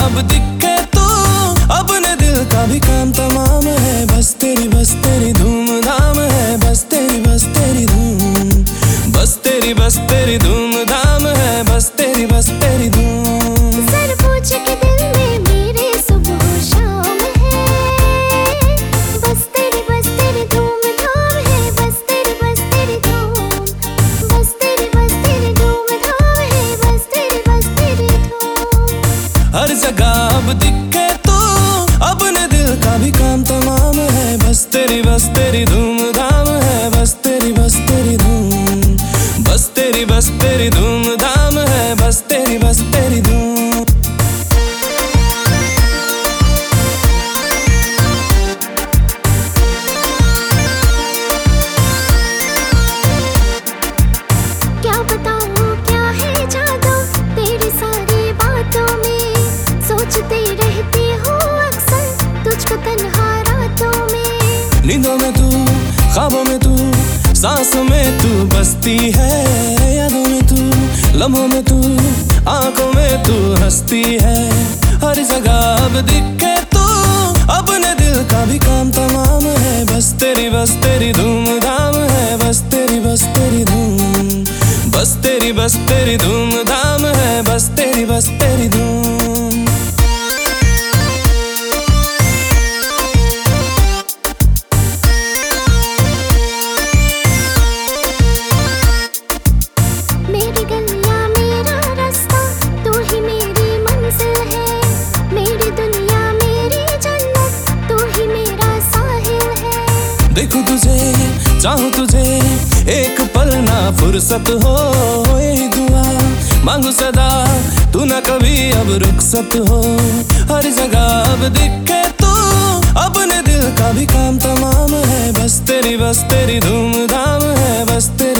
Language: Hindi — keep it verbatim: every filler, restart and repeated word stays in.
अब दिखे तू, अपने दिल का भी काम तमाम है। बस तेरी बस तेरी धूमधाम है, बस तेरी बस तेरी धूम, बस तेरी बस तेरी धूमधाम है, बस तेरी बस तेरी धूम। सर पूछ के दिल में मेरे सुबह शाम है, बस तेरी बस तेरी धूमधाम है, बस तेरी बस तेरी धूम, बस तेरी बस तेरी धूमधाम है, बस तेरी बस तेरी धूम। हर जगह अब दिखे तू, अपने दिल का भी काम तमाम है। बस तेरी बस तेरी धूमधाम है, बस तेरी बस तेरी धूम, बस तेरी बस तेरी धूमधाम है, बस तेरी बस तेरी धूम। क्या बताऊं क्या है जादू तेरी सारी बातों में, सोचती रहती हूँ अक्सर तुझको तन्हा रातों में। नींदों में तू, ख्वाबों में तू, सांसों में तू बसती है, यादों में तू, लम्हों में तू, आंखों में तू हंसती है। हर जगह अब दिखे तू, अपने दिल का भी काम तमाम है। बस तेरी बस तेरी धूमधाम है, बस तेरी बस तेरी धूम, बस तेरी बस तेरी धूमधाम है, बस तेरी बस तेरी धूम। मेरी गलियां मेरा रास्ता तू ही मेरी मंजिल है, मेरी दुनिया मेरी जन्नत तू ही मेरा साहिल है। देखूं तुझे, चाहूं तुझे, एक पल ना फुर्सत हो, यही दुआ मांगू सदा, तू ना कभी अब रुखसत हो। हर जगह अब दिखे तू, अपने दिल का भी काम तमाम है। बस तेरी बस तेरी धूमधाम है, बस तेरी